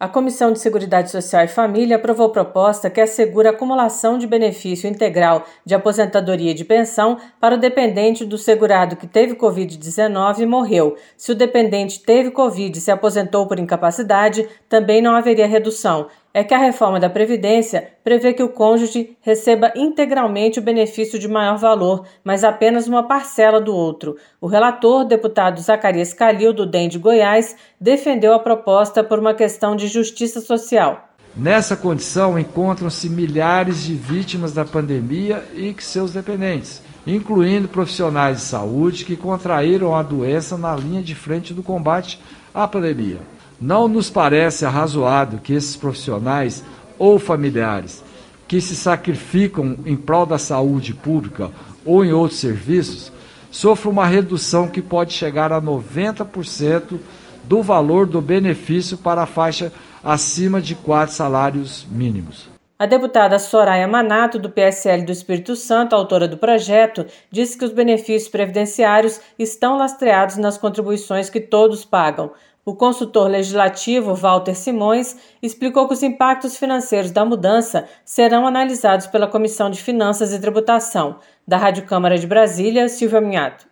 A Comissão de Seguridade Social e Família aprovou proposta que assegura a acumulação de benefício integral de aposentadoria e de pensão para o dependente do segurado que teve Covid-19 e morreu. Se o dependente teve Covid e se aposentou por incapacidade, também não haveria redução. É que a reforma da Previdência prevê que o cônjuge receba integralmente o benefício de maior valor, mas apenas uma parcela do outro. O relator, deputado Zacarias Calil, do DEM de Goiás, defendeu a proposta por uma questão de justiça social. Nessa condição, encontram-se milhares de vítimas da pandemia e seus dependentes, incluindo profissionais de saúde que contraíram a doença na linha de frente do combate à pandemia. Não nos parece arrazoado que esses profissionais ou familiares que se sacrificam em prol da saúde pública ou em outros serviços sofram uma redução que pode chegar a 90% do valor do benefício para a faixa acima de 4 salários mínimos. A deputada Soraya Manato, do PSL do Espírito Santo, autora do projeto, disse que os benefícios previdenciários estão lastreados nas contribuições que todos pagam. O consultor legislativo, Walter Simões, explicou que os impactos financeiros da mudança serão analisados pela Comissão de Finanças e Tributação. Da Rádio Câmara de Brasília, Silvia Minhato.